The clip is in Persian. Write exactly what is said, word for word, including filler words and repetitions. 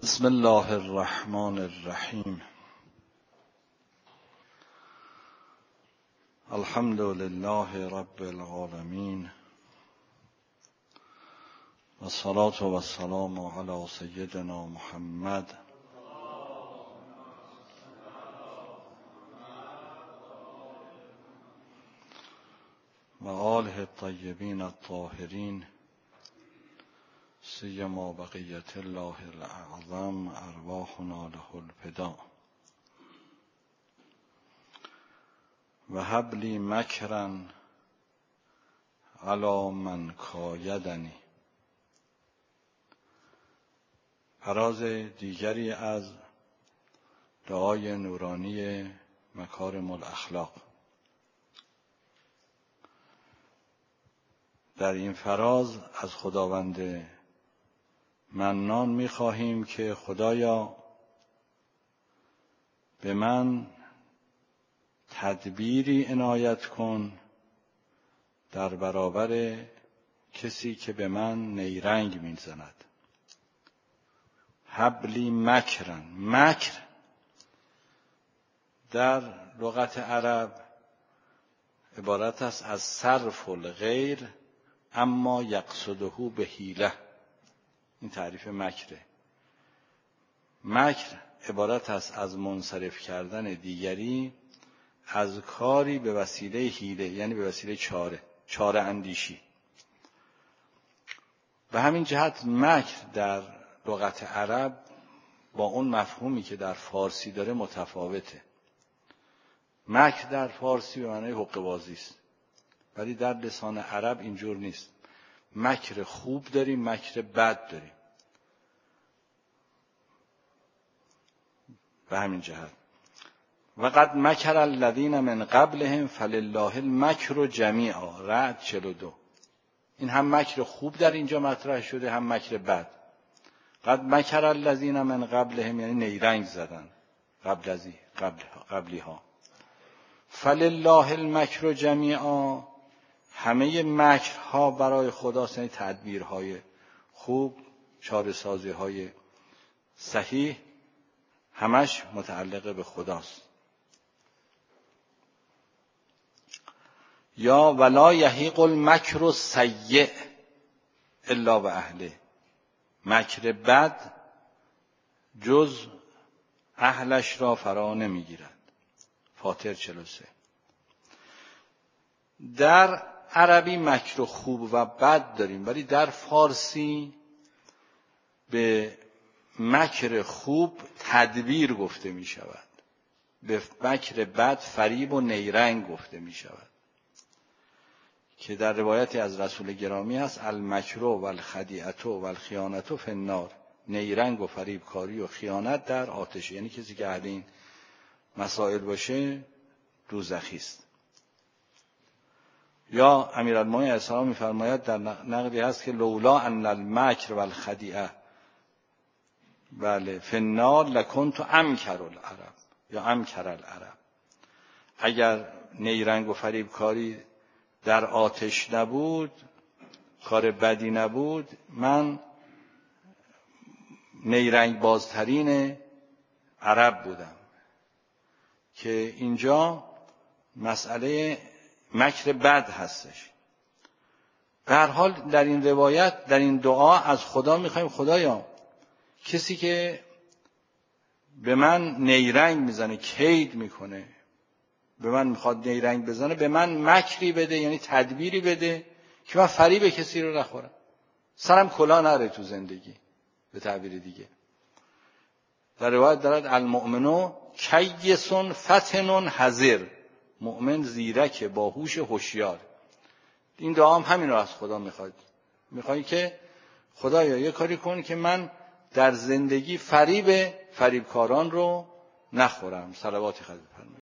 بسم الله الرحمن الرحیم. الحمد لله رب العالمین و الصلاة و السلام علی سیدنا محمد و آله الطیبین الطاهرین سیما بقیت الله الاعظم ارواحنا له الفدا. و هب لی مکرا علی من کایدنی. فراز دیگری از دعای نورانی مکارم الاخلاق. در این فراز از خداوند منان می خواهیم که خدایا به من تدبیری عنایت کن در برابر کسی که به من نیرنگ می زند. حبلی مکرن. مکر در لغت عرب عبارت است از صرف الغیر اما یقصده به حیله. این تعریف مکره. مکر عبارت است از منصرف کردن دیگری از کاری به وسیله حیله، یعنی به وسیله چاره، چاره اندیشی. به همین جهت مکر در لغت عرب با اون مفهومی که در فارسی داره متفاوته. مکر در فارسی به معنای حقه‌بازی است، ولی در لسان عرب اینجور نیست. مکر خوب داریم، مکر بد داریم. به همین جهت و قد مکر الذین من قبلهم فلله المکر جمیعا. رعد چهل و دو. این هم مکر خوب در اینجا مطرح شده، هم مکر بد. قد مکر الذین من قبلهم یعنی نیرنگ زدن قبل ازی قبل قبلی ها. فلله المکر جمیعا، همه مکرها برای خداست، یعنی تدبیرهای خوب، چاره سازی های صحیح، همش متعلق به خداست. یا ولا یحیق المکر السیء الا به اهله. مکر بد جز اهلش را فرا نمیگیرد. فاطر چهل و سه. در عربی مکر خوب و بد داریم، ولی در فارسی به مکر خوب تدبیر گفته می شود، به مکر بد فریب و نیرنگ گفته می شود، که در روایتی از رسول گرامی هست المکر و الخدیعة و الخیانة فی النار. نیرنگ و فریب کاری و خیانت در آتش، یعنی کسی که اهل این مسائل باشه دوزخی است. یا امیرالمومنین علیه السلام می‌فرماید در نقلی هست که لولا ان المکر و الخدیعة بله فی النار لکنت امکر العرب یا امکر العرب. اگر نیرنگ و فریب کاری در آتش نبود، کار بدی نبود، من نیرنگ بازترین عرب بودم. که اینجا مسئله مکر بد هستش. به هر حال در این روایت، در این دعا از خدا میخوایم خدایا کسی که به من نیرنگ میزنه، کید میکنه، به من میخواد نیرنگ بزنه، به من مکری بده، یعنی تدبیری بده که من فریب کسی رو نخورم، سرم کلا نره تو زندگی. به تعبیر دیگه در روایت دارد المؤمنو کیس فتن حذر. مؤمن زیرک، باهوش، هوشیار. این دعا هم همین رو از خدا میخواد. میخواد که خدایا یه کاری کن که من در زندگی فریب فریبکاران رو نخورم. صلوات خدا.